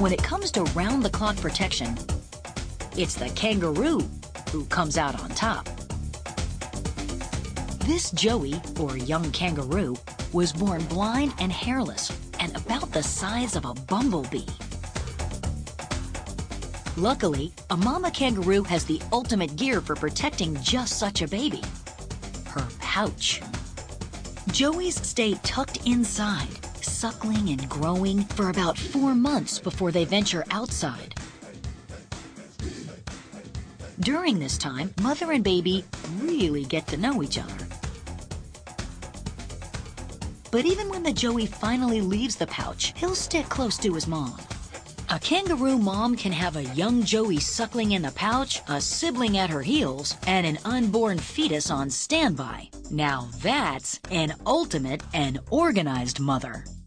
when it comes to round-the-clock protection, it's the kangaroo who comes out on top. This Joey, or young kangaroo, was born blind and hairless and about the size of a bumblebee. Luckily, a mama kangaroo has the ultimate gear for protecting just such a baby: her pouch. Joeys stay tucked inside, suckling and growing for about 4 months before they venture outside. During this time, mother and baby really get to know each other. But even when the Joey finally leaves the pouch, he'll stick close to his mom. A kangaroo mom can have a young Joey suckling in the pouch, a sibling at her heels, and an unborn fetus on standby. Now that's an ultimate and organized mother.